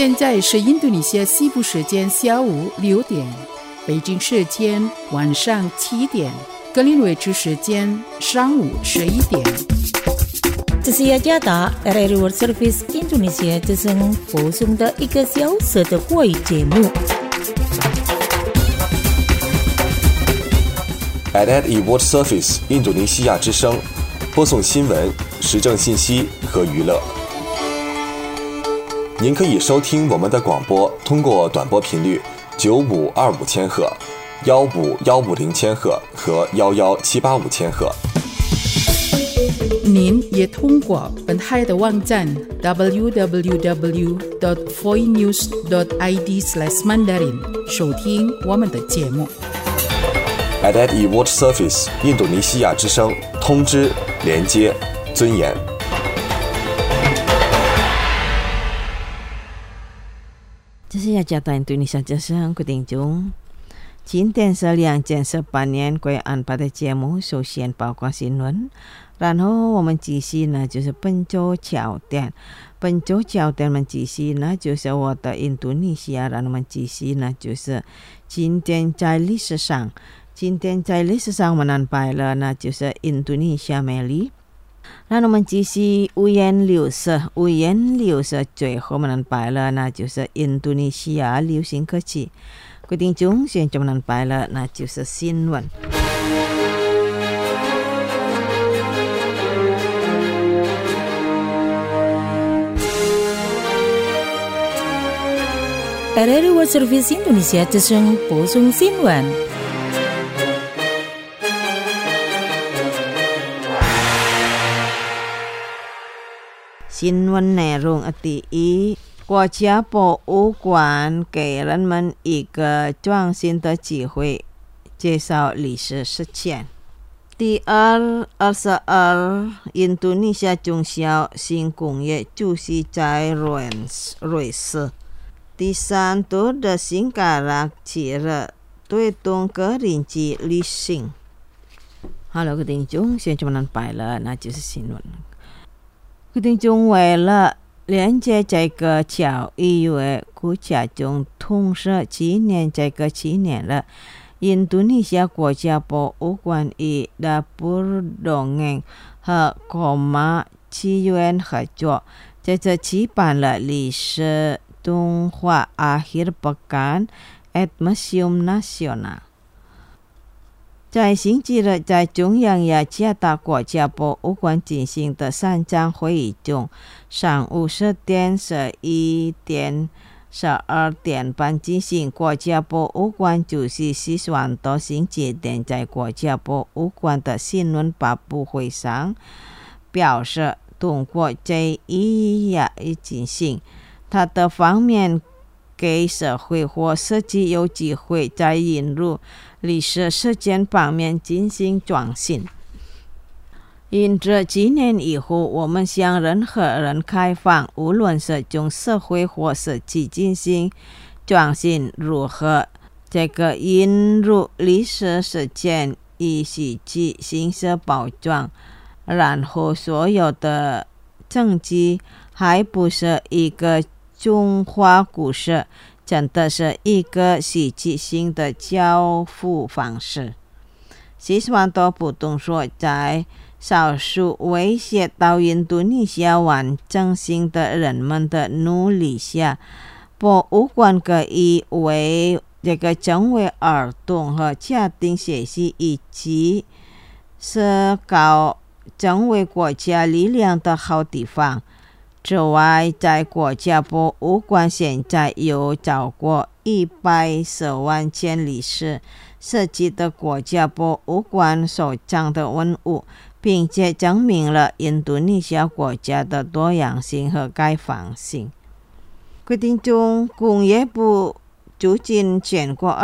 现在是印度尼西亚西部时间下午6点，北京时间晚上7点，格林威治时间上午11点。 这是雅加达 RRI World Service Indonesia 之声播送的1个小时的华语节目。 RRI World Service 印度尼西亚之声播送新闻、时政信息和娱乐。您可以收听我们的广播，通过短波频率9525千赫、15150千赫和11785千赫。 您也通过本台的网站 www.voinews.id/mandarin 收听我们的节目。 RRI World Service 印度尼西亚之声，通知、连接、尊严。 这是雅加达印度尼西亚之声，各位听众。今天是2018年贵安排的节目，首先包括新闻，然后我们继续呢就是本周焦点。本周焦点我们继续呢就是我的印度尼西亚，然后我们继续呢就是今天在历史上我们安排了呢就是印度尼西亚美丽。然后我们继续五颜六色最后我们安排了那就是印度尼西亚流行歌曲。各位听众，现在我们安排了那就是新闻。RRI World Service Indonesia 之声播送新闻。新闻内容第一，国家博物馆给人们一个创新的机会，介绍历史事件。第二，22印度尼西亚中小型工业主席在瑞士。第三，多的新嘎拉企业推动个人机旅行。好了，各位听众，现在我们安排了，那就是新闻。各位听众，为了连接这个教育为国家中同时纪念这个纪念了印度尼西亚国家博物馆与Dapur Dongeng和国马起源合作，这次举办了历史动画 Akhir Pekan at Museum Nasional。在星期日，在中央雅加达国家博物馆进行的3场会议中，上午10点、11点、12点半进行。国家博物馆主席希斯万多星期天在国家博物馆的新闻发布会上表示，通过这一夜进行，他的方面给社会或社区有机会在引入历史事件方面进行创新。因这几年以后，我们向任何人开放，无论是从社会或社区进行创新，如何这个引入历史事件以实际形式包装，然后所有的证据还不是一个中华故事，真的是一个实际性的交付方式。希斯万多补充说，在少数威胁到印度尼西亚完整性的人们的努力下，博物馆可以为这个成为儿童和家庭学习以及是搞成为国家力量的好地方。此外，在国家博物馆现在有超过110万件历史设计的国家博物馆收藏的文物，并且证明了印度尼西亚国家的多样性和开放性。各位听众，工业部促进全国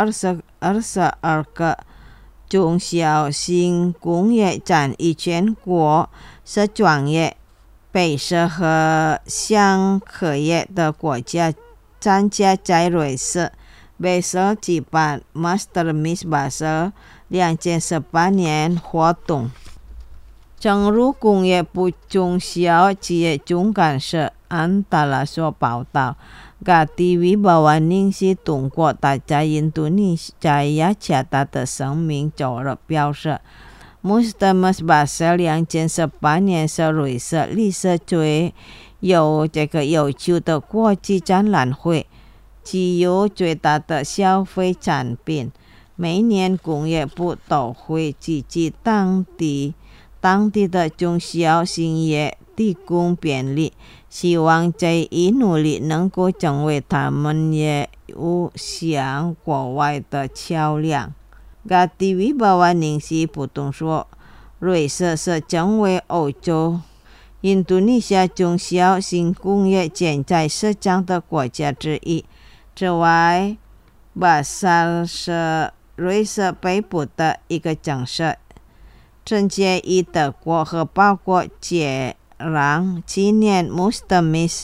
22个中小型工业展与全国是专业北社和香科业的国家参加在瑞士北社举办 Master Miss Basel 2018年活动。正如工业部中小企业总干事安达拉所报道， Gati wibawa Ningsi 通过大家印度尼西亚强大的生命走了标示。Muslims Basel 2018年是瑞士历史最有趣的国际展览会，具有最大的消费产品。每年工业部都会积极当地的中小型业提供便利，希望这一努力能够成为他们业务向国外的桥梁。Gati wibawa Ningsi 普通说，瑞士是成为欧洲、印度尼西亚中小型工业建材市场的国家之一。此外，巴萨是瑞士北部的一个城市，承接于德国和法国接壤。今年 Muslims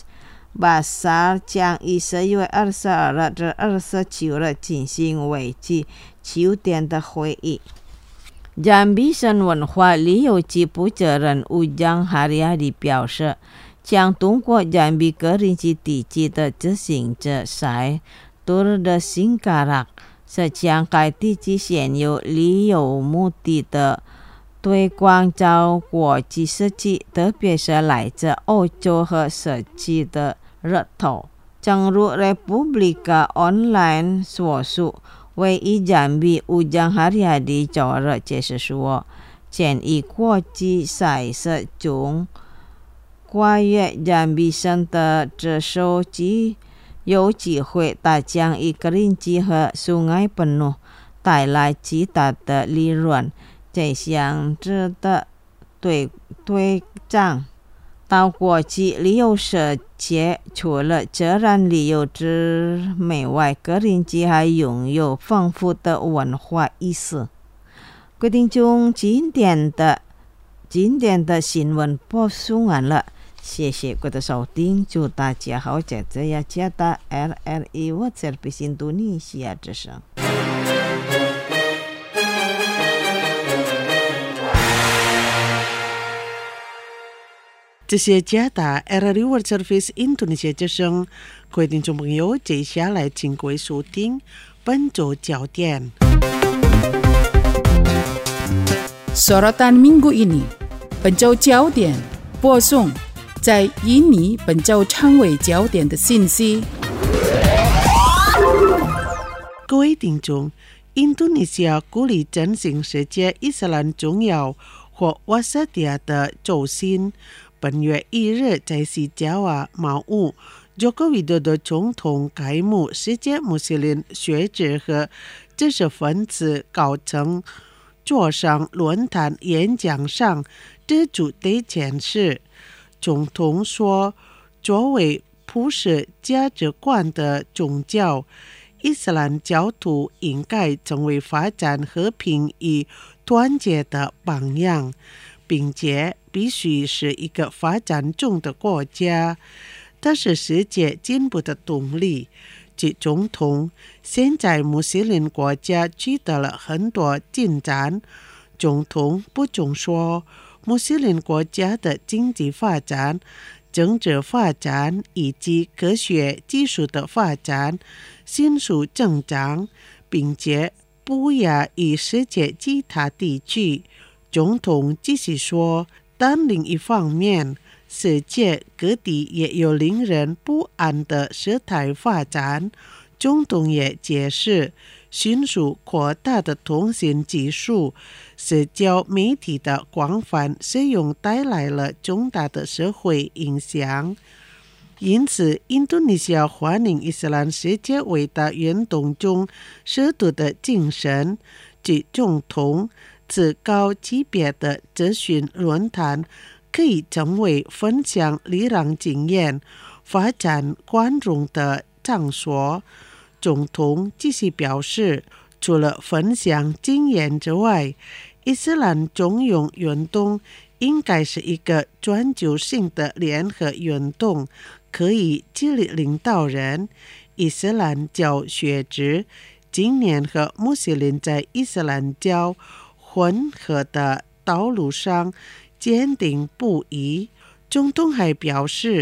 Basel 将于10月22日至27日进行为期9天的会议。Jambi 省文化旅游局负责人Ujang Haryadi 表示，将通过 Jambi 格林基地区的自行车赛 Tour de Singkarak， 是将该地区现有旅游目的的推广到国际社区，特别是来自欧洲和社区的热头。正如 Republika Online 所述，位于Jambi Ujang Haryadi 昨日解释说，建议国际赛事中跨越Jambi省的这手机有机会大将一个人机和苏埃本诺带来极大的利润。这项值得推展到国际旅游世界，除了自然旅游之美外，个人机还拥有丰富的文化意识。各位听众，今天的新闻播送完了，谢谢各位的收听，祝大家好，在这呀加达 RRI World Service 印度尼西亚之声。 这些加达 RRI World Service 印度尼西亚之声，各位听众朋友，接下来请各位收听本周焦点。 Sorotan minggu ini， 本周焦点播送在印尼本周成为焦点的信息。 各位听众，印度尼西亚鼓励振兴世界伊斯兰重要或瓦萨蒂亚的中心。本月1日在西加瓦茅屋，Joko Widodo 总统开幕世界穆斯林学者和知识分子高层座上论坛演讲上的主题阐释。总统说，作为普世价值观的宗教，伊斯兰教徒应该成为发展和平与团结的榜样，并且必须是一个发展中的国家，它是世界进步的动力。即总统，现在穆斯林国家取得了很多进展。总统补充说，穆斯林国家的经济发展、政治发展以及科学技术的发展迅速增长，并且不亚于世界其他地区。总统继续说，但另一方面，世界各地也有令人不安的事态发展。总统也解释，迅速扩大的通信技术、社交媒体的广泛使用带来了重大的社会影响。因此，印度尼西亚欢迎伊斯兰世界伟大运动中涉足的精神，即总统此高级别的咨询论坛可以成为分享理论经验、发展宽容的场所。总统继续表示，除了分享经验之外，伊斯兰中庸运动应该是一个专注性的联合运动，可以激励领导人。伊斯兰教学者今年和穆斯林在伊斯兰教混合的道路上坚定不移。总统还表示，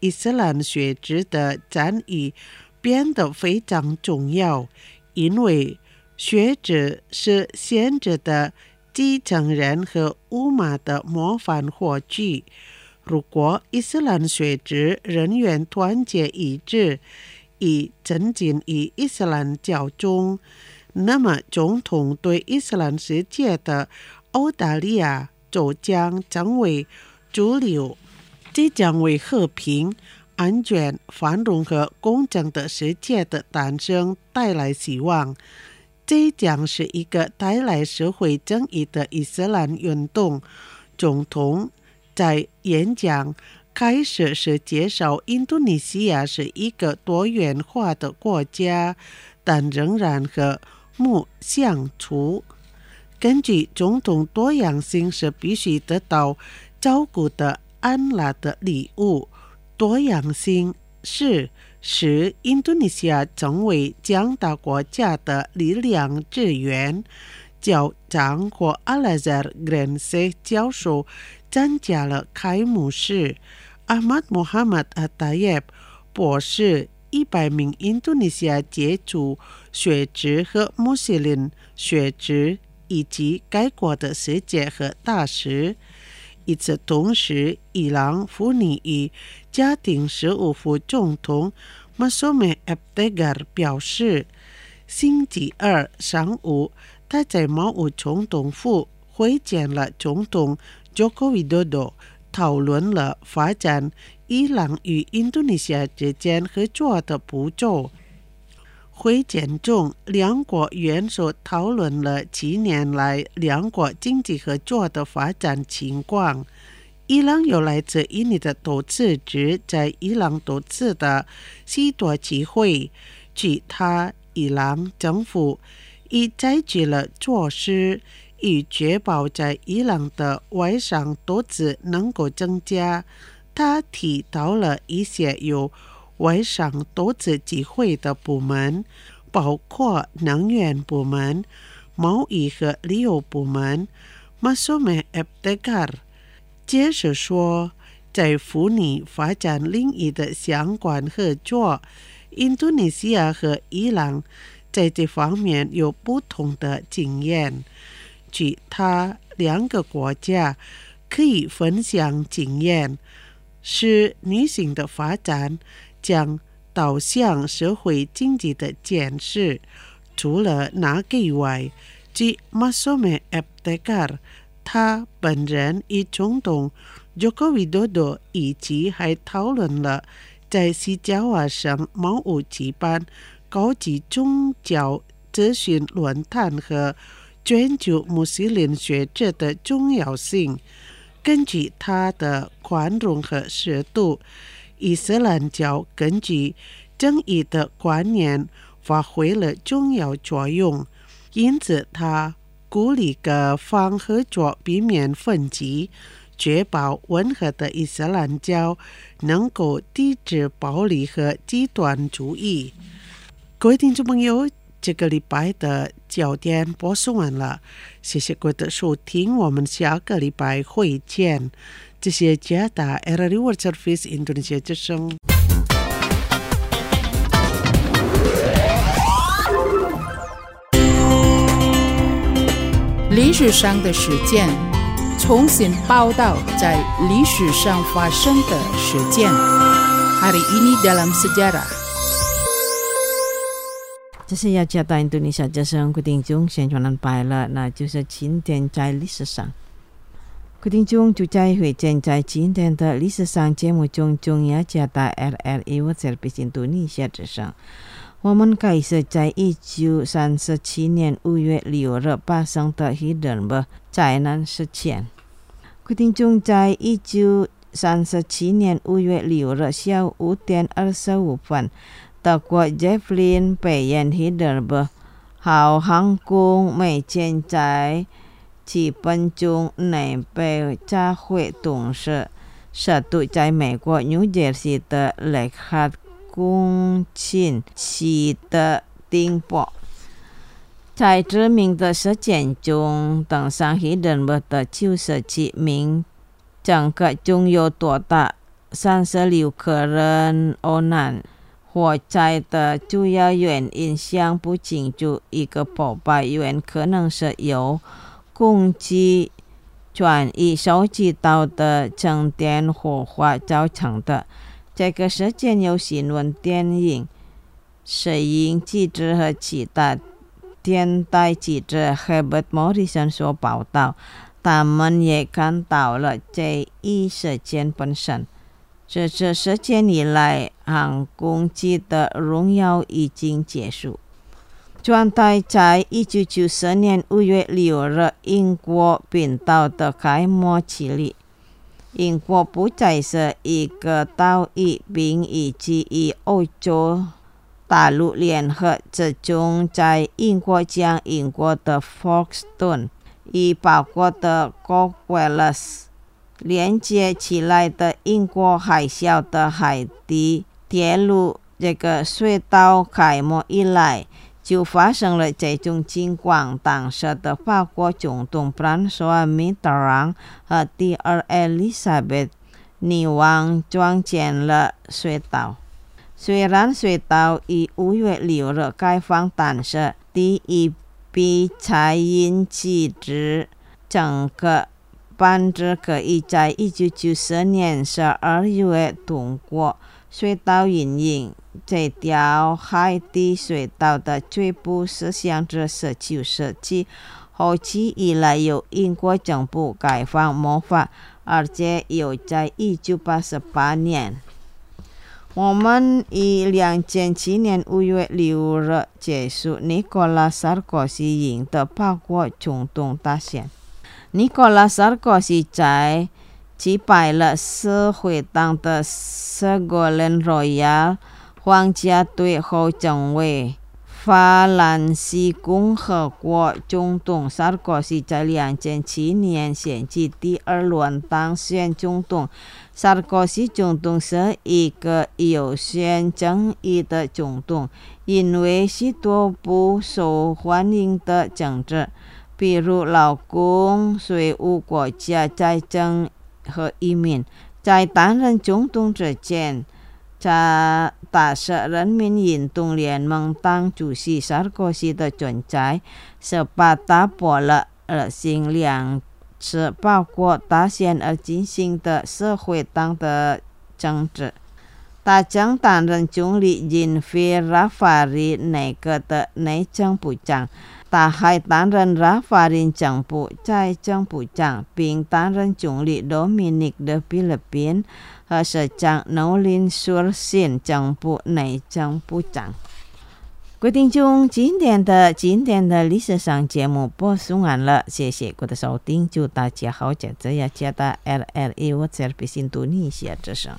伊斯兰学制的赞誉变得非常重要，因为学制是先知的继承人和乌玛的模范火炬。如果伊斯兰学制人员团结一致，以沉浸于伊斯兰教中，那么总统对伊斯兰世界的澳大利亚就将成为主流，这将为和平、安全、繁荣和公正的世界的诞生带来希望。这将是一个带来社会正义的伊斯兰运动。总统在演讲开始时介绍，印度尼西亚是一个多元化的国家，但仍然和睦相处。根据总统，多样性是必须得到照顾的安拉的礼物。多样性是使印度尼西亚成为强大国家的力量之源。教长或阿拉扎尔·格兰塞教授参加了开幕式。阿马穆罕默德·阿达耶博士100名印度尼西亚杰出学者和穆斯林学者以及该国的使节和大使。与此同时，伊朗妇女与家庭事务副总统马苏梅·阿卜德嘎尔表示，星期二上午他在毛武总统府会见了总统Joko Widodo，讨论了发展伊朗与印度尼西亚之间合作的步骤。会见中，两国元首讨论了7年来两国经济合作的发展情况。伊朗有来自印尼的投资者在伊朗投资的许多机会。据他，伊朗政府已采取了措施，以确保在伊朗的外商投资能够增加。他提到了一些有外商投资机会的部门，包括能源部门、贸易和旅游部门。马苏梅·阿卜德嘎尔接着说，在妇女发展领域的相关合作，印度尼西亚和伊朗在这方面有不同的经验。据他，两个国家可以分享经验，使女性的发展将导向社会经济的建设。除了那个以外，据马苏梅·阿卜德嘎尔，他本人与总统Joko Widodo一起还讨论了在西爪哇省毛武举办高级宗教咨询论坛和全球穆斯林学者的重要性。根据他的宽容和适度，伊斯兰教根据正义的观念发挥了重要作用，因此他鼓励各方合作，避免分歧，确保温和的伊斯兰教能够抵制暴力和极端主义。各位听众朋友，这个礼拜的焦点播送完了，谢谢各位的收听，我们下个礼拜会见。这是加拿大 RRI World Service Indonesia 之声。 历史上的事件，重新报道在历史上发生的事件。Hari ini dalam sejarah。 这是要加到印度尼西亚之声，各位听众宣传完毕了，那就是今天在历史上。各位听众就在会见在今天的历史上节目中，中央加到 RRI World Service 印度尼西亚之声。我们开始在1937年5月6日发生的希德堡灾难事件。各位听众，在1937年5月6日下午5点25分，德国 Zeppelin 北沿希德堡号航空母舰在7分钟内被炸毁，同时驶渡在美国 New Jersey 的雷克公顷期的顶部。在知名的事件中，登上希德堡的97名乘客中有多达 36个人罹难。火灾的主要原因相不清楚，一个破败源可能是由攻击转移收集到的静电火花造成的。这个事件由新闻电影摄影记者和其他电台记者 Herbert Morrison 所报道，他们也看到了这一事件本身。这次事件以来，航空机的荣耀已经结束。状态在1994年5月6日英国宾岛的开幕典礼。英国不再是一个岛屿，并以及与欧洲大陆联合，集中在英国将英国的 Folkestone 与法国的 Cornwallis连接起来的英国海峡的海底铁路这个隧道开幕以来，就发生了这种情况。当时的法国总统 François Mitterrand 和第二伊丽莎白女王创建了隧道。虽然隧道于5月6日开放，但是第一批才引起之整个班子可以在1994年12月通过。隧道运营这条海底隧道的最初是向着19世纪后期以来由英国政府开放模仿，而且又在1988年。我们于2007年5月6日结束尼古拉·萨尔科西赢得法国总统大选。尼古拉·萨尔科西在击败了社会党的Ségolène Royal 皇家队后成为法兰西共和国总统。萨尔科西在2007年选举第二轮当选总统。萨尔科西总统是一个有选争议的总统，因为许多不受欢迎的政治，比如劳工、税务、国家财政和移民。在担任总统之前，在大使人民运动联盟党主席萨尔科西的存在是把打破了新两次包括大选而进行的社会党的政治。他将担任总理英菲拉法里内阁的内政部长。他还担任拉法林政府财政部长，并担任总理 Dominic 的菲律宾和市长 Noeleen Heyzer 政府内政部长。各位听众，今天的历史上节目播送完了，谢谢各位的收听，祝大家好，在这雅加达 RRI World Service Indonesia 之声。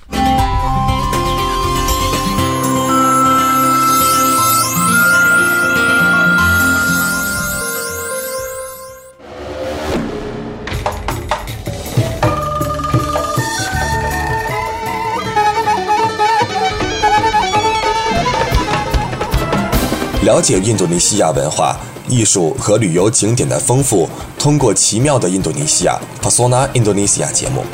了解印度尼西亚文化、艺术和旅游景点的丰富，通过奇妙的印度尼西亚 Pesona Indonesia 节目。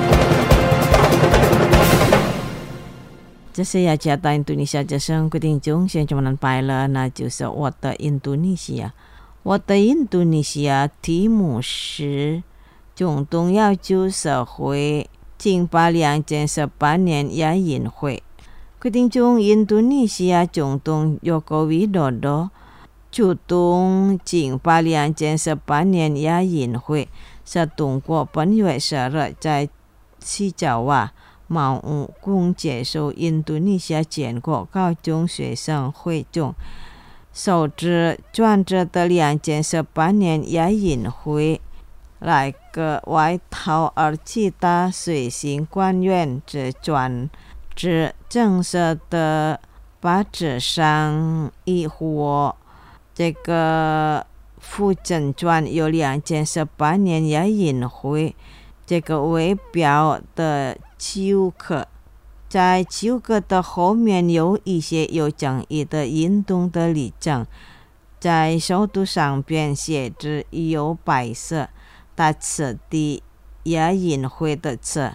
这是雅加达印度尼西亚之声，各位听众，现在我们拜了，那就是我的印度尼西亚。我的印度尼西亚题目是总统要求社会竞办2018年亚运会。各位听众，印度尼西亚总统Joko Widodo主动竞办2018年亚运会，是通过本月10日在西爪哇茅屋宫接受印度尼西亚全国高中学生会中首次转制的2018年亚运会来个外套，而其他随行官员只转至正式的巴士上以或这个附赠转有2018年亚运会这个为标的球课，在球课的后面有一些有争议的运动的例证，在首都上边写着有白色大字的亚运会的字，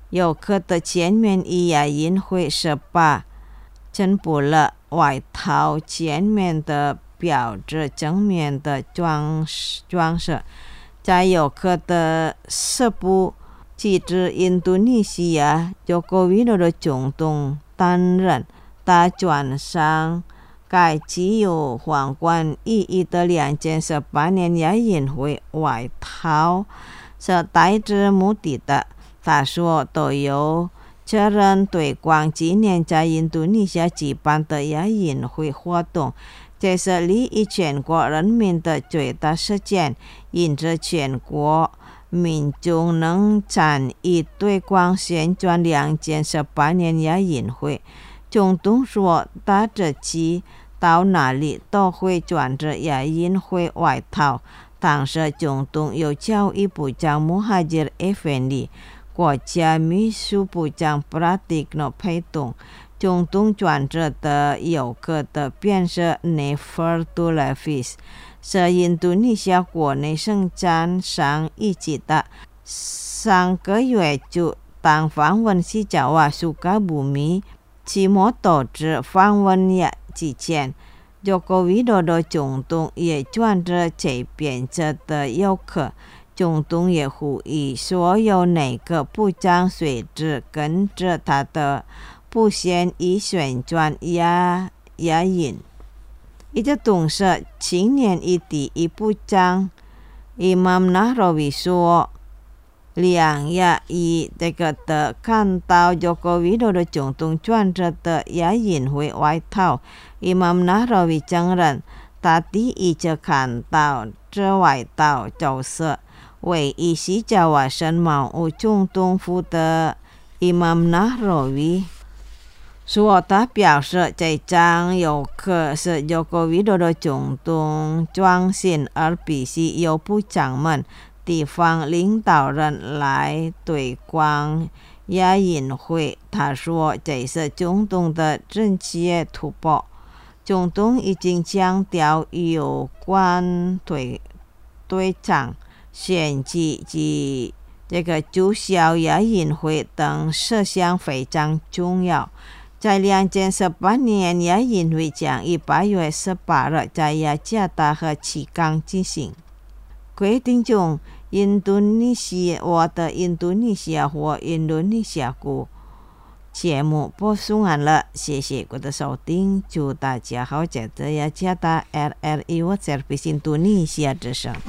游客的前面以亚运会设罢增补了外套前面的标志正面的装饰，在游客的设部机制印度尼西亚Joko Widodo总统担任大转上该具有皇冠意义的2018年亚运会外套是带着目的的。他说都有责任推广今年在印度尼西亚举办的亚运会活动，这是利益全国人民的最大事件，因着全国民众能参与推广宣传2018年亚运会。总统说他这次到哪里都会穿着亚运会外套。当时总统由教育部长穆哈吉尔·埃芬里、国家秘书部长布拉蒂诺陪同。总统穿着的游客的便是内弗尔杜拉菲斯，是印度尼西亚国内生产商一级的。上个月就当访问西爪哇苏卡布米，期末导致访问也之前Joko Widodo总统也穿着这边的游客。总统也呼吁所有内阁部长随之跟着他的步线以宣传亚运。一个同时青年第一部长Imam Nahrawi 说两亚裔这个的看到 Joko Widodo 总统穿着的亚运会外套。Imam Nahrawi 承认他第一次看到这外套就是为以西爪哇省贸务总统府的 Imam Nahrawi 说，他表示这张游客是 Joko Widodo 总统专心，而必须由部长们、地方领导人来推广亚运会。他说这是总统的政绩突破。总统已经强调有关对象选举及这个注销亚运会等事项非常重要。在2018年亚运会将于8月18日在雅加达和奇港进行。各位听众，我的印度尼西亚或印度尼西亚语节目播送完了，谢谢各位的收听，祝大家好，在这雅加达 RRI World Service 印度尼西亚之声。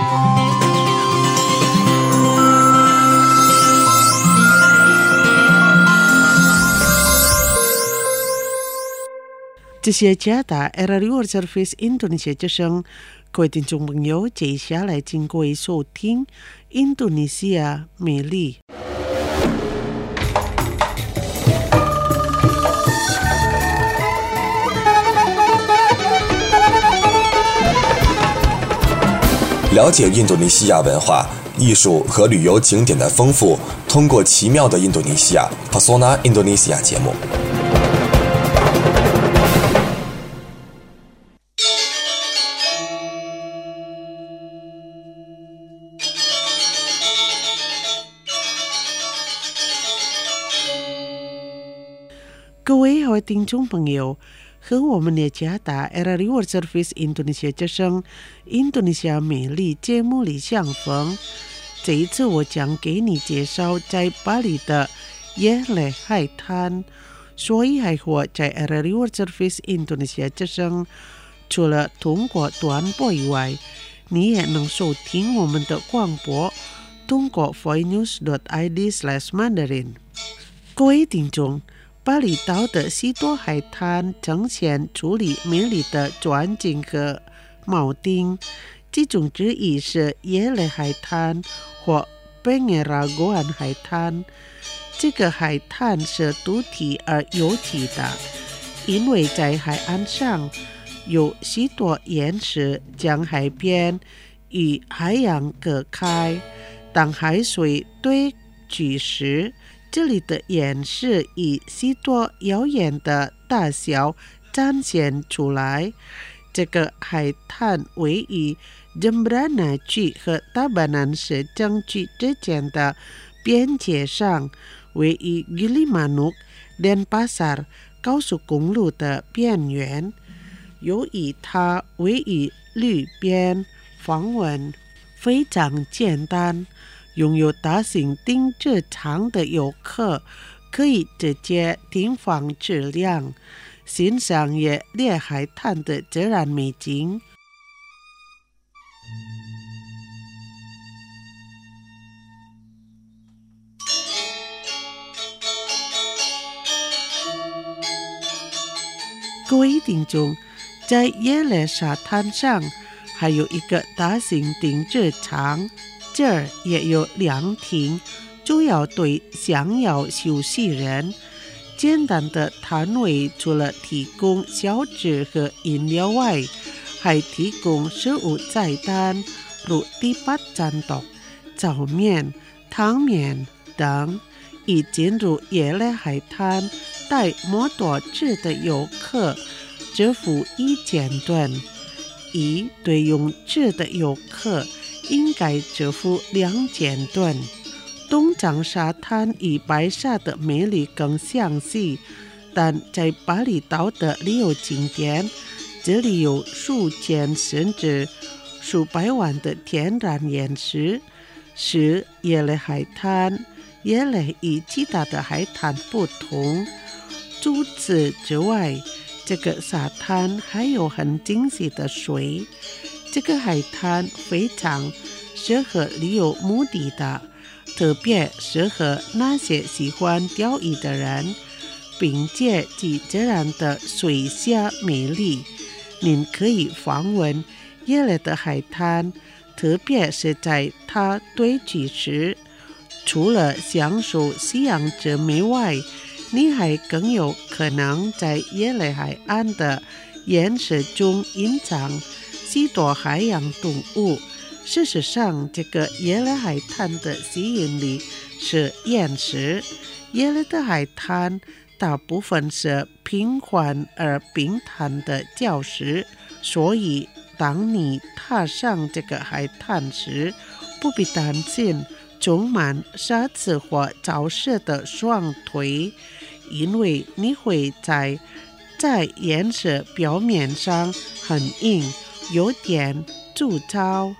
这些加达 RRI World Service 印度尼西亚之声，各位听众朋友，接下来请各位收听印度尼西亚美丽。 了解印度尼西亚文化、艺术和旅游景点的丰富，通过奇妙的印度尼西亚 Pesona Indonesia 节目。 各位好听众朋友，和我们的加达 RRI World Service 印度尼西亚之声印度尼西亚美丽节目里相逢。这一次我将给你介绍在巴黎的耶雷海滩。所以还活在 RRI World Service 印度尼西亚之声，除了通过短波以外，你也能收听我们的广播，通过 voinews.id/mandarin。各位听众，巴厘岛的许多海滩呈现处理美丽的转景和铆钉，其中之一是耶雷海滩或Pengaragoan海滩。这个海滩是独体而有体的，因为在海岸上有许多岩石将海边与海洋隔开。当海水堆积时，这里的岩石以许多遥远的大小展现出来。这个海滩位于Jembrana区和Tabanan市政区之间的边界上， 位于吉利马努丹巴萨尔高速公路的边缘。由于它位于路边，访问非常简单，拥有大型停车场的游客可以直接停放车辆，欣赏野猎海滩的自然美景。各位听众，在耶勒沙滩上还有一个大型停车场，这儿也有凉亭，主要对想要休息人。简单的摊位除了提供小吃和饮料外，还提供食物菜单，如第八战斗、炒面、汤面等。已进入耶勒海滩带摩托车的游客支付$1000，对用车的游客应该支付$2000。东藏沙滩与白沙的美丽更相似，但在巴厘岛的旅游景点，这里有数千甚至数百万的天然岩石，是耶勒海滩。耶勒与其他的海滩不同。除此之外，这个沙滩还有很清晰的水。这个海滩非常适合旅游目的的，特别适合那些喜欢钓鱼的人，并且既自然的水下美丽。您可以访问耶勒的海滩，特别是在它堆积时。除了享受夕阳之美外，你还更有可能在耶勒海岸的岩石中隐藏许多海洋动物。事实上，这个耶勒海滩的吸引力是岩石。耶勒的海滩大部分是平缓而平坦的礁石，所以当你踏上这个海滩时，不必担心充满沙子或潮湿的双腿，因为你会在岩石表面上很硬，有点粗糙。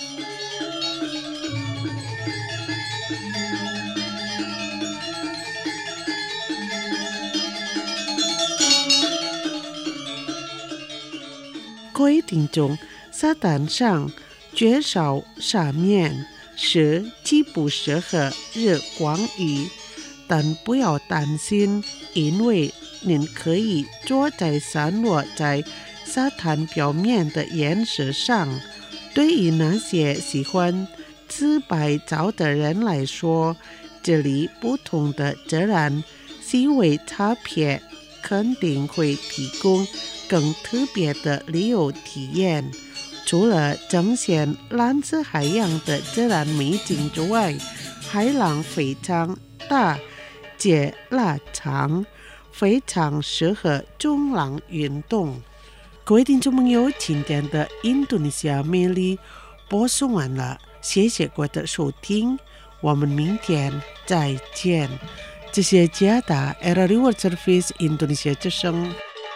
各位听众，沙滩上绝少沙面是既不适合日光浴，但不要担心，因为您可以坐在散落在沙滩表面的岩石上。对于那些喜欢自拍照的人来说，这里不同的自然细微差别肯定会提供更特别的旅游体验。除了呈现蓝色海洋的自然美景之外，海浪非常大且拉长，非常适合冲浪运动。各位听众朋友，今天的印度尼西亚魅力播送完了，谢谢各位的收听，我们明天再见。这是加达 RRI World Service 印度尼西亚之声。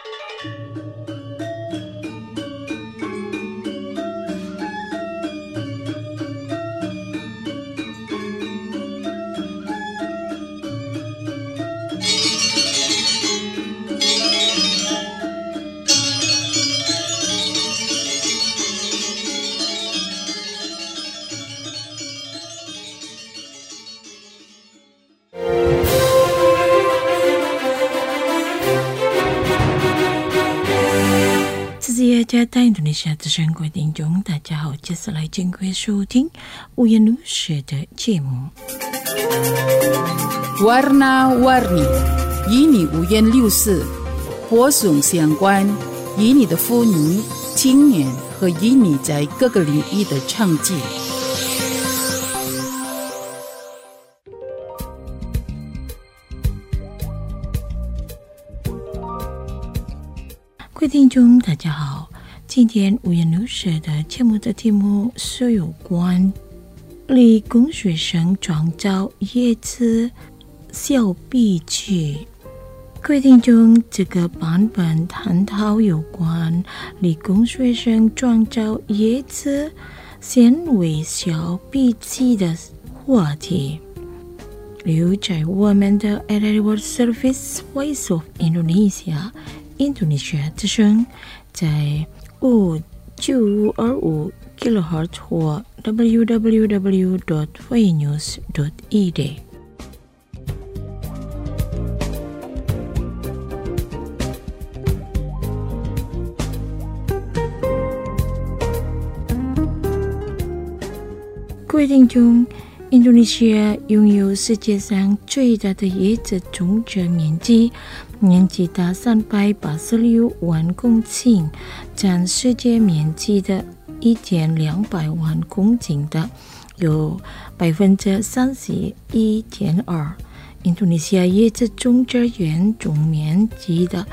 加拿大印度尼西亚之声各位听众大家好，接下来请各位收听五言律师的节目。 Warna-warni 与你五颜六色，播送相关与你的妇女、青年和与你在各个领域的成绩。 各位听众大家好，今天五言律师的节目的题目是有关理工学生创造叶子笑必句。各位听众，这个版本探讨有关理工学生创造椰子纤维小笔记的话题。留在我们的 Area World Service Voice of Indonesia 印度尼西亚之声，在9525 kHz 或 www.voinews.ed。各位听众，印度尼西亚拥有世界上最大的椰子种植面积达386万公顷，占世界面积的1200万公顷的有 31.2%。印度尼西亚椰子种植园总面积的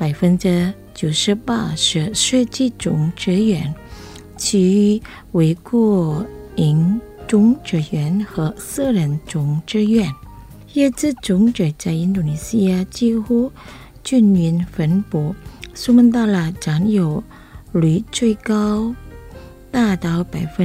98% 是社区种植园，其余为国营种植园和私人种植园。椰子种植在印度尼西亚几乎均匀分布，苏门答腊占有率最高，达到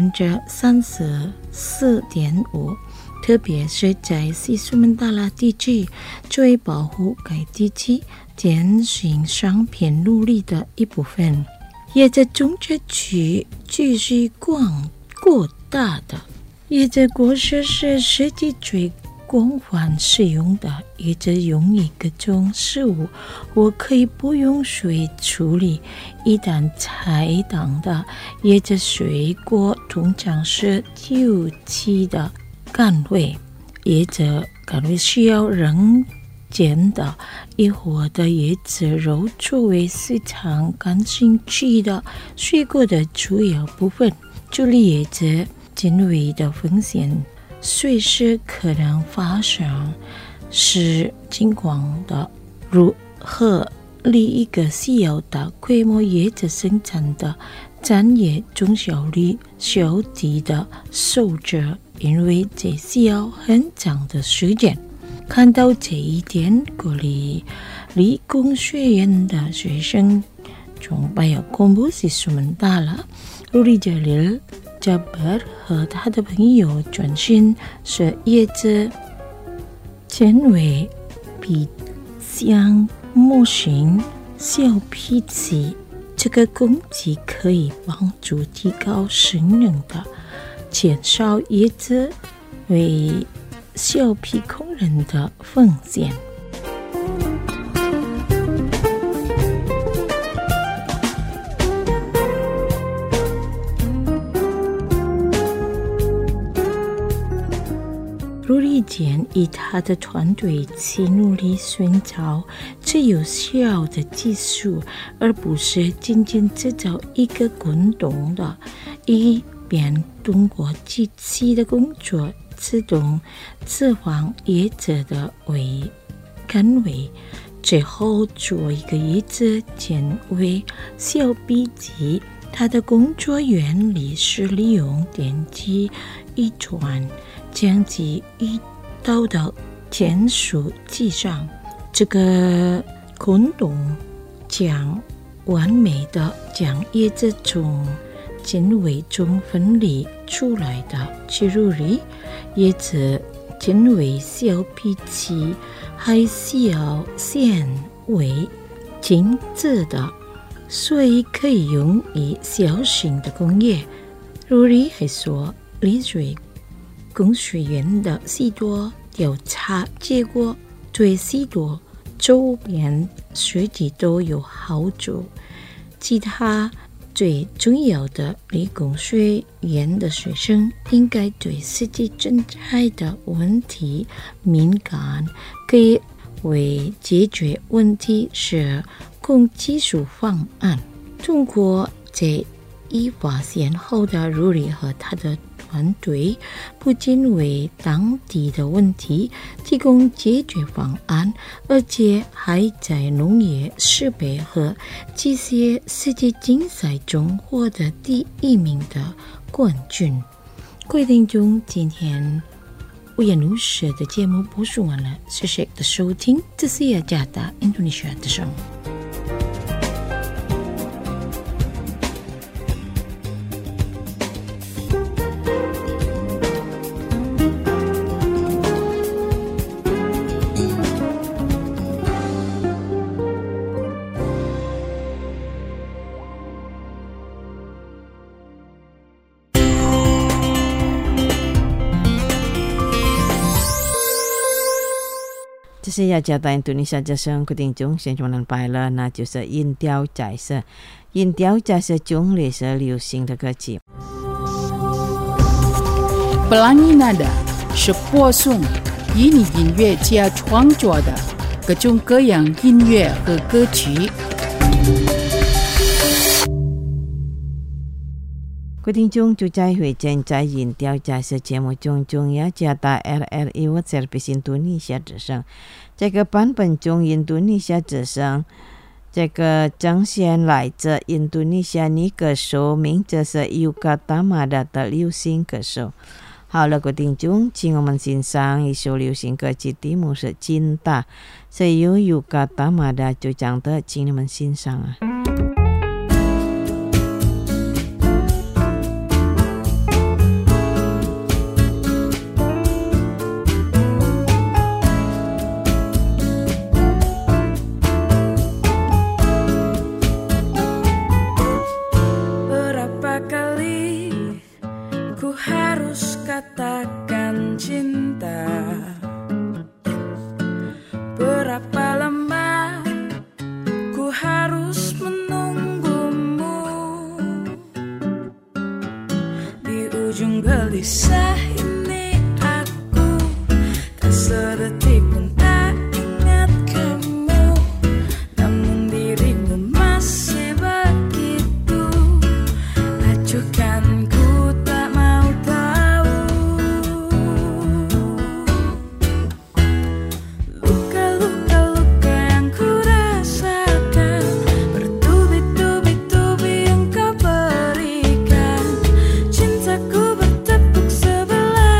34.5%， 特别是在西苏门答腊地区，作为保护该地区典型商品努力的一部分。椰子种植区距是广大的，椰子果实是世界最广泛使用的椰子用于各种食物或可以不用水处理。一旦采当的椰子水果通常是有机的干味，椰子干味需要人煎的一伙的椰子肉作为市场感兴趣的水果的主要部分。处理椰子煎味的风险随时可能发生，是情况的如何另一个需要大规模椰子生产的产业中效率小低的受者，因为这需要很长的时间。看到这一点，国立理工学院的学生从Payakumbuh苏门答腊Rudy Jalil Jabbar 和他的朋友转型使椰子纤维笔箱模型小脾气，这个工具可以帮助提高生能的减少椰子为小脾孔人的风险。卢立坚以他的团队去努力寻找最有效的技术，而不是仅仅制造一个滚动的，以便通过机器的工作自动释放椰子的干味，最后做一个椰子纤维小笔记。它的工作原理是利用电机一转将其移导到键鼠机上，这个滚动将完美的将椰子从纤维中分离出来的植入里。椰子纤维小脾气还需要纤维精致的，所以可以用于小型的工业。如里还说，丽水工学院的许多调查结果对许多周边学习都有好处。其他最重要的理工学院的学生应该对实际存在的问题敏感，可以为解决问题时供技术方案。通过这一发现后的如里和他的团队不仅为当地的问题提供解决方案，而且还在农业设备和机械世界竞赛中获得第1名的冠军。各位听众，今天五颜六色的节目播送完了，谢谢的收听，这是雅加达印度尼西亚的声。 这是雅加达印度尼西亚之声固定中宣传安排了，那就是音调彩色。音调彩色中也是流行的歌曲。 Pelangi Nada 是播送以你音乐家创作的各种各样音乐和歌曲。 各位听众，就在会见在音调彩色节目中，中雅加达 RRI World Service 印度尼西亚之声。这个版本中，印度尼西亚之声这个彰显来自印度尼西亚女歌手，名字是 Yuka Tamada 的流行歌手。好了，各位听众，请我们欣赏一首流行歌曲，题目是《Cinta》，是由 Yuka Tamada 主唱的，请你们欣赏啊。 Katakan cinta, berapa lama ku harus menunggumu di ujung gelisah ini. Aku tak sedetik pun tak ingat kamu, namun dirimu masih begitu acuhkan. Cintaku bertepuk sebelah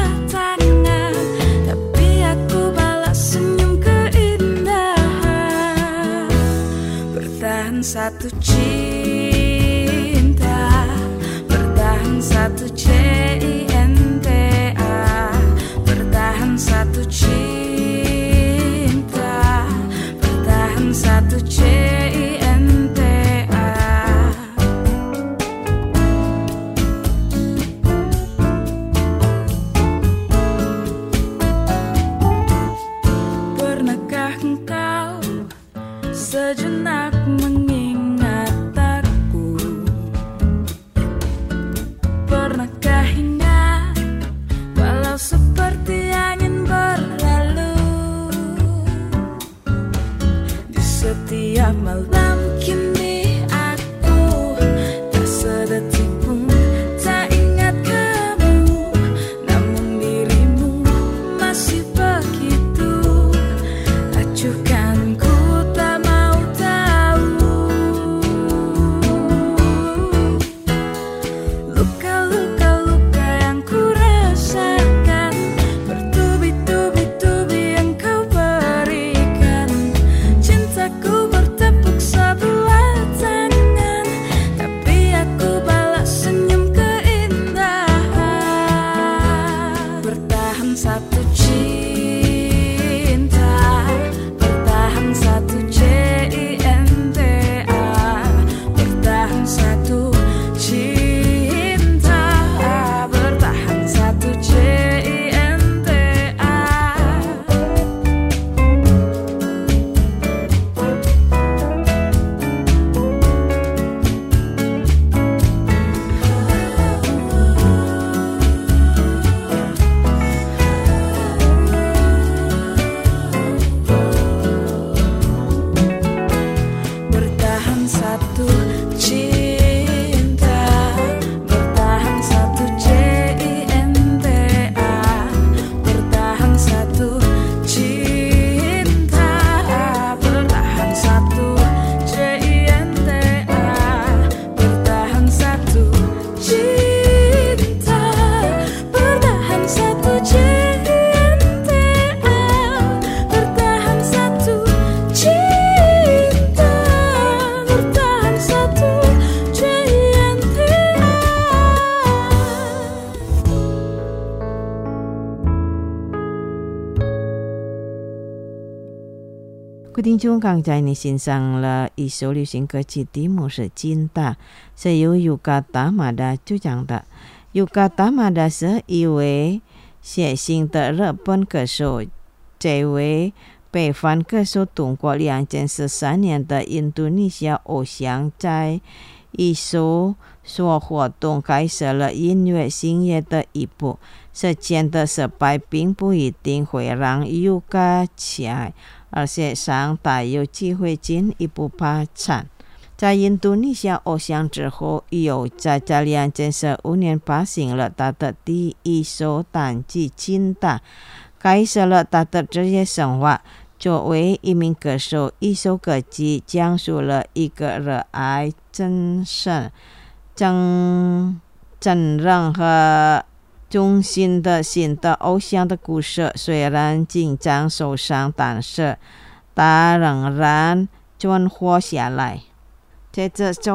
听众刚才你欣赏了一首流行歌曲，题目是《金大》，是由Yuka Tamada主讲的。Yuka Tamada 是一位写信的日本歌手，这位北方歌手通过2013年的印度尼西亚偶像在艺术所活动开设了音乐新业的一步，实践的失败并不一定会让Yuka起来，而且上台有机会进一步发展。在印度尼西亚偶像之后，又在2015年发行了他的第一首单曲《金大》，开始了他的职业生活。作为一名歌手，一首歌曲讲述了一个热爱真诚、真人和忠心的新的偶像的故事。虽然经常受伤，但是他仍然存活下来。这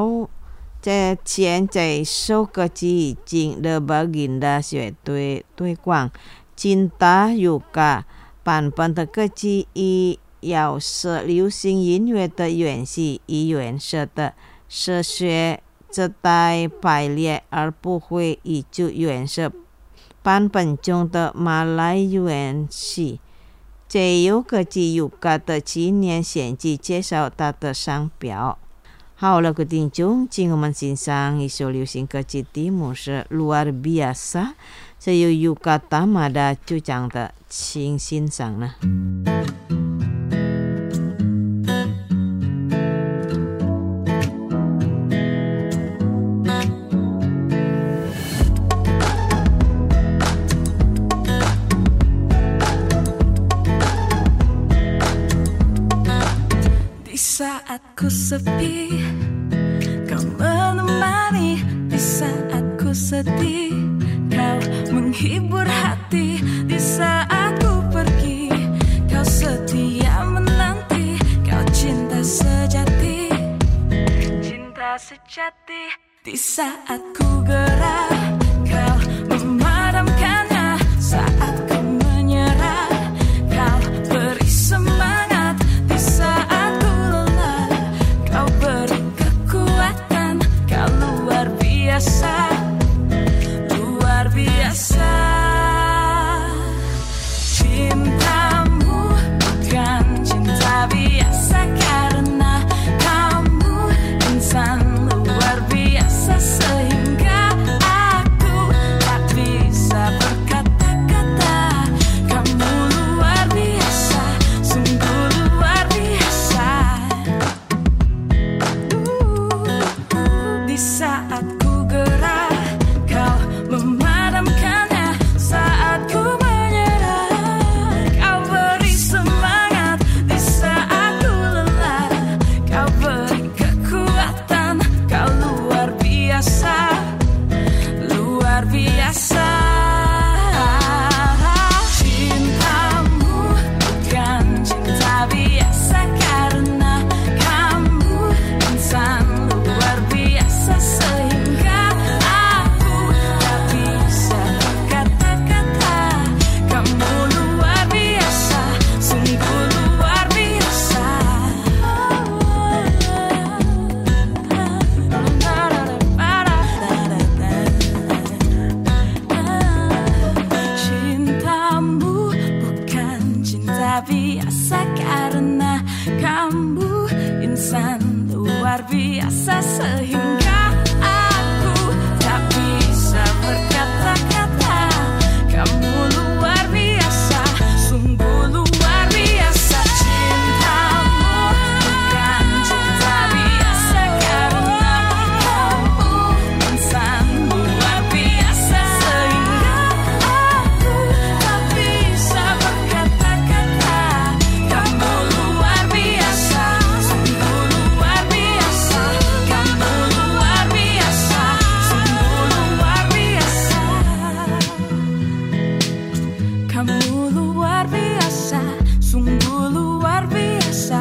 首歌曲已经的begin的乐队推广，金大Yuka版本的歌曲以要是流行音乐的原始的是学自带排列，而不会依据原始版本中的马来原曲。这首歌曲Yuka的纪念献祭介绍他的商标。好了，各位听众，请我们欣赏一首流行歌曲，题目是Luar Biasa，是由Yuka Tamada主讲的，请欣赏呢。 Saat ku sepi, kau menemani. Di saat ku sedih, kau menghibur hati. Di saat ku pergi, kau setia menanti. Kau cinta sejati, cinta sejati. Di saat ku gerah, kau memadamkannya. Saat ku menyerah, kau beri semangat. Di saat luar biasa, cintamu bukan cinta biasa, karena kamu insan luar biasa, sehingga aku tak bisa berkata-kata. Kamu luar biasa, sungguh luar biasa. Di saat biasa, karena kamu insan luar biasa, sehingga aku tak bisa berkata-kata. Kamu luar biasa, sungguh luar biasa. Cintamu bukan cinta biasa, karena kamu insan luar biasa, sehingga aku tak bisa berkata-kata. Kamu luar biasa, sungguh luar biasa. Kamu luar biasa, sungguh luar biasa. Kamu luar biasa, sungguh luar biasa.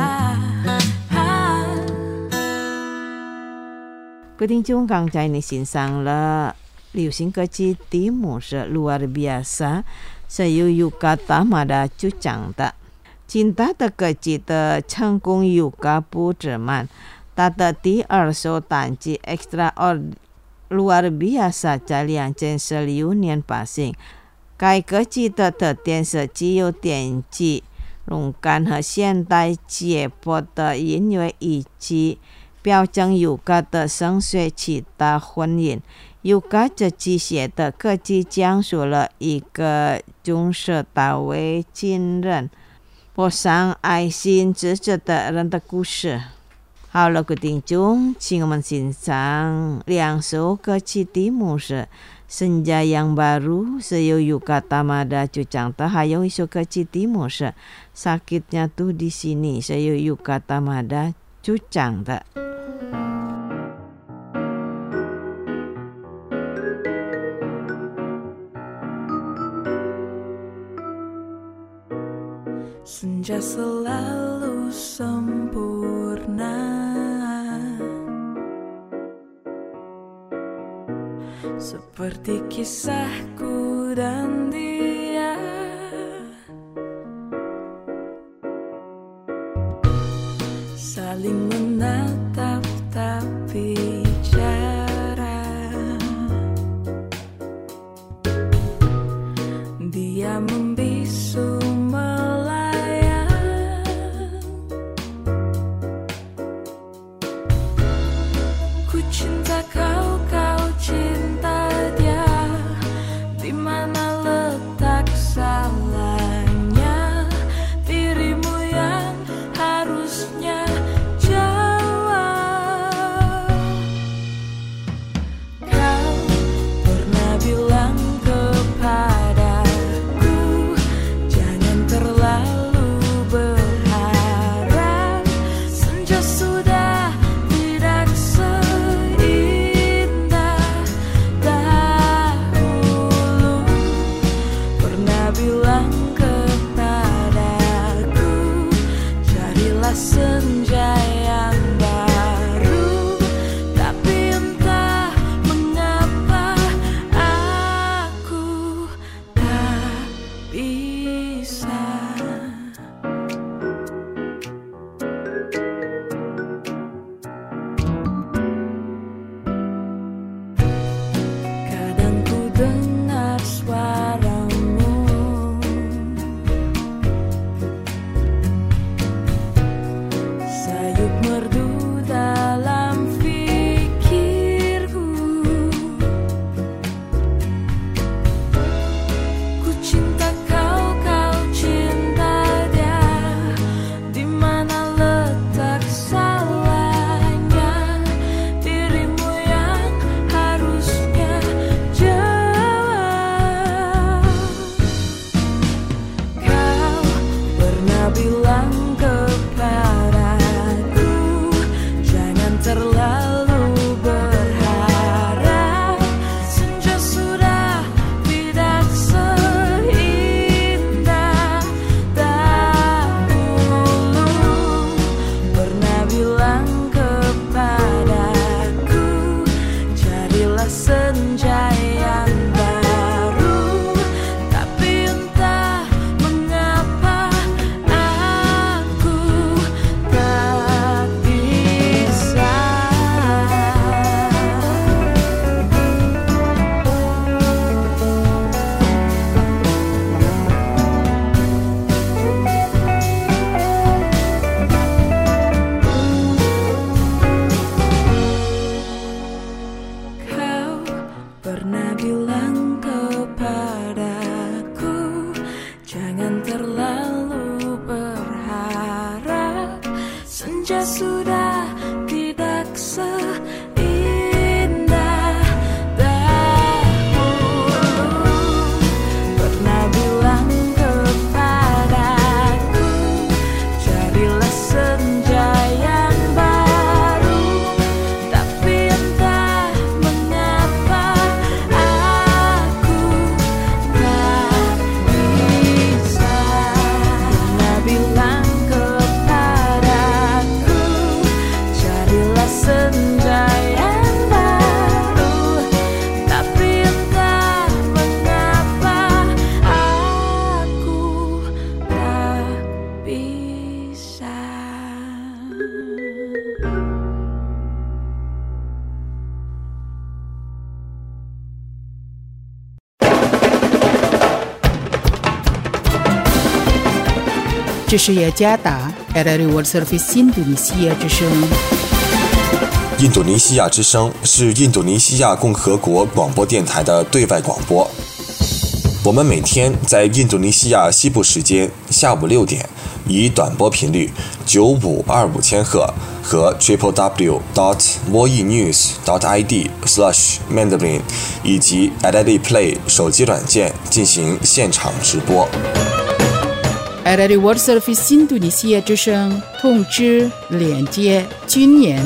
各位听众，刚才你欣赏了流行歌曲，题目是Luar Biasa，是由Yuka Tamada主讲的。 cinta的歌姬的成功有个不止慢，他的第二首单曲 Extraordinary luar biasa 在2016年发行。该歌曲的特点是既有电子、勇敢和现代结合的音乐以及表征有歌的声学曲的混音。有歌这机械的歌曲讲述了一个从事大卫亲人不上爱心支持的人的故事。好了，各位听众，请我们欣赏两首歌曲，题目是 Senja yang Baru 是由 Yuka Tamada 主唱的，还有一首歌曲题目是 Sakitnya Tuh di Sini 是由 Yuka Tamada 主唱的。 Senja selalu sempurna, seperti kisahku dan dia. Saling menatap tapi jarang. Dia membisu 这是雅加达 RRI World Service 印度尼西亚之声。 印度尼西亚之声是印度尼西亚共和国广播电台的对外广播。我们每天在印度尼西亚西部时间下午6点，以短波频率9525千赫和 www.voenews.id/Mandarin 以及 RRI Play 手机软件进行现场直播。 RRI World Service 印度尼西亚之声通知连接军演。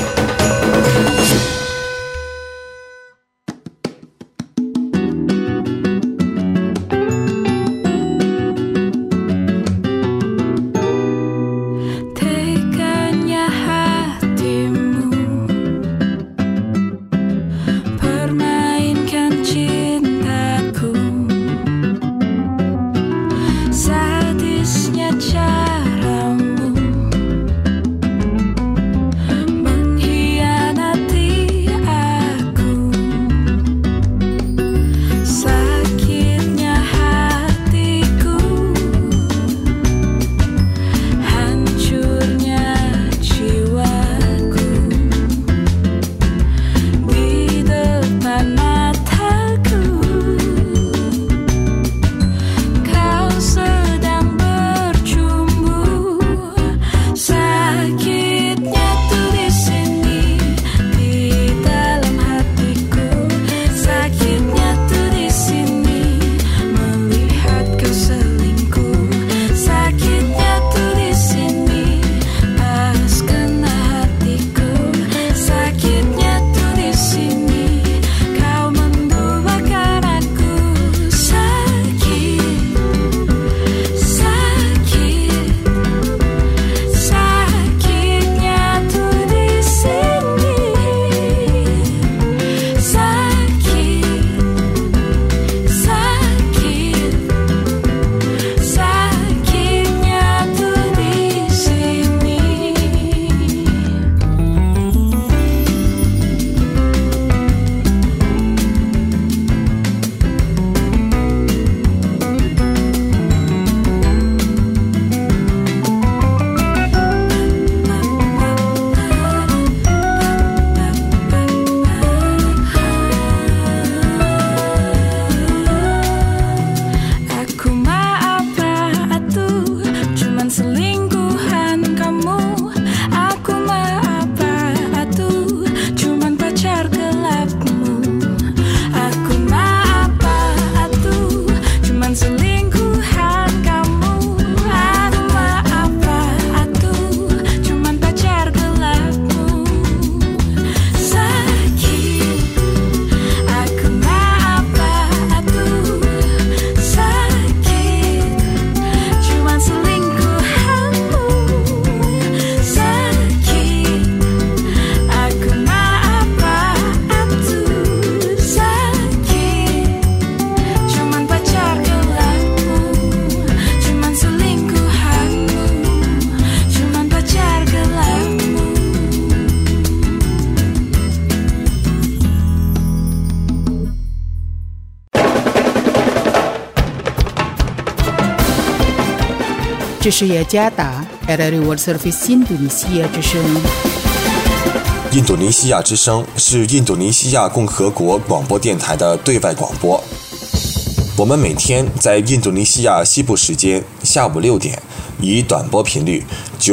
这是雅加达 RRI World Service 印度尼西亚之声。 印度尼西亚之声是印度尼西亚共和国广播电台的对外广播。我们每天在印度尼西亚西部时间下午6点，以短波频率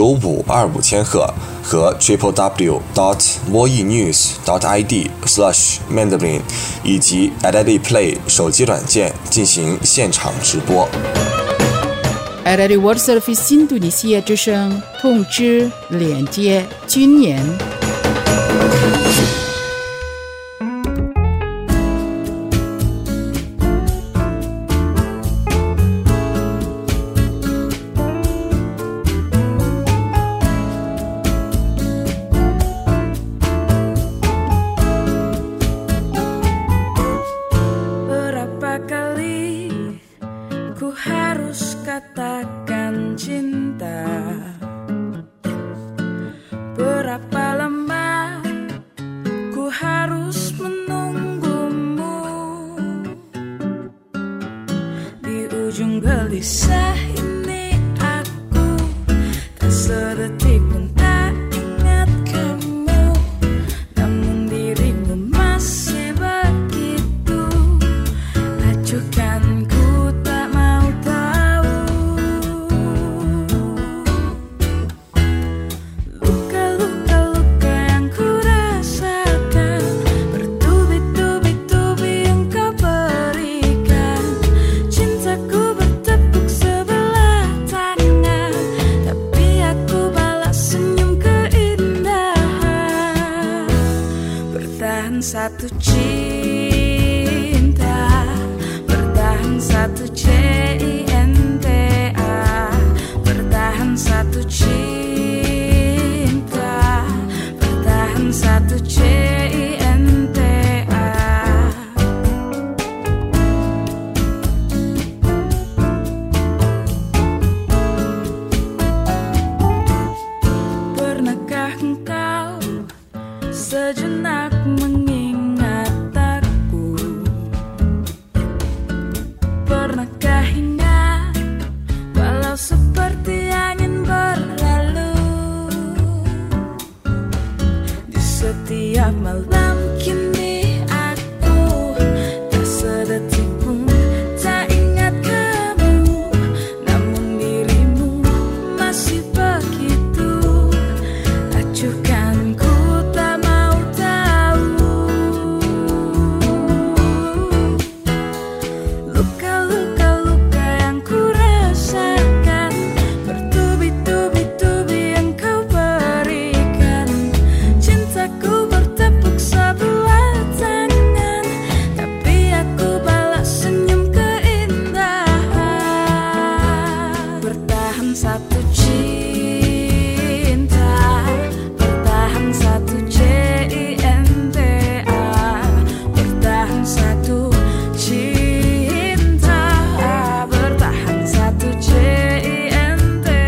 9525千赫和 www.voenews.id/Mandarin 以及 RRI Play 手机软件进行现场直播。 RRI World Service 印度尼西亚之声通知连接军演。 katakan cinta. Berapa lama ku harus menunggumu di ujung gelisah ini aku bertahan satu cinta, bertahan satu cinta, bertahan satu cinta, bertahan satu cinta. Pernahkah engkau sejenak mengingat aku? Pernahkah ingat walau seperti angin berlalu? Di setiap malam kini aku tak sedetik pun tak ingat kamu, namun dirimu masih begitu acuhkan. Satu cinta, bertahan satu cinta, bertahan satu cinta, bertahan satu cinta.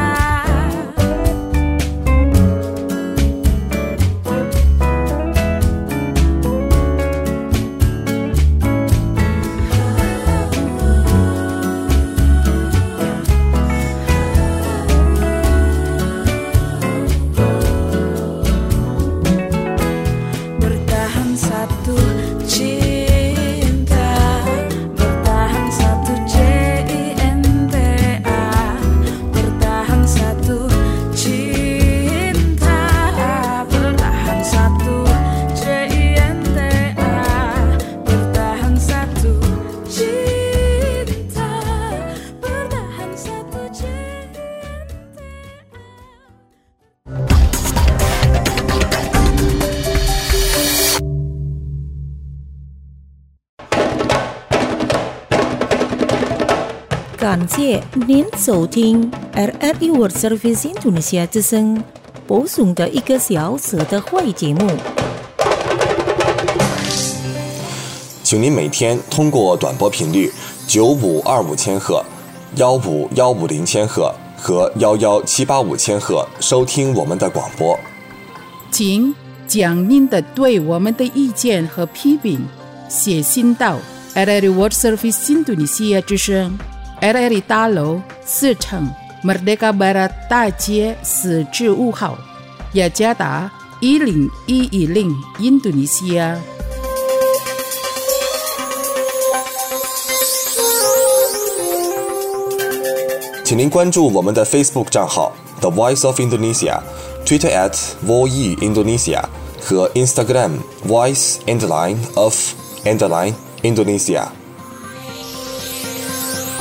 感谢您收听 RRI World Service Indonesia 之声播送的1个小时的会节目。 请您每天通过短波频率9525千赫、15150千赫和11785千赫收听我们的广播。 请将您的对我们的意见和批评写信到 RRI World Service Indonesia 之声RRI 大楼4层 Merdeka Barat 大街4至5号，雅加达10110 Indonesia。 请您关注我们的 Facebook 账号 The Voice of Indonesia、Twitter @VOE Indonesia 和 Instagram Voice_of_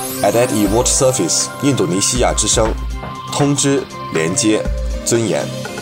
Indonesia。RRI World Service 印度尼西亚之声，通知、连接、尊严。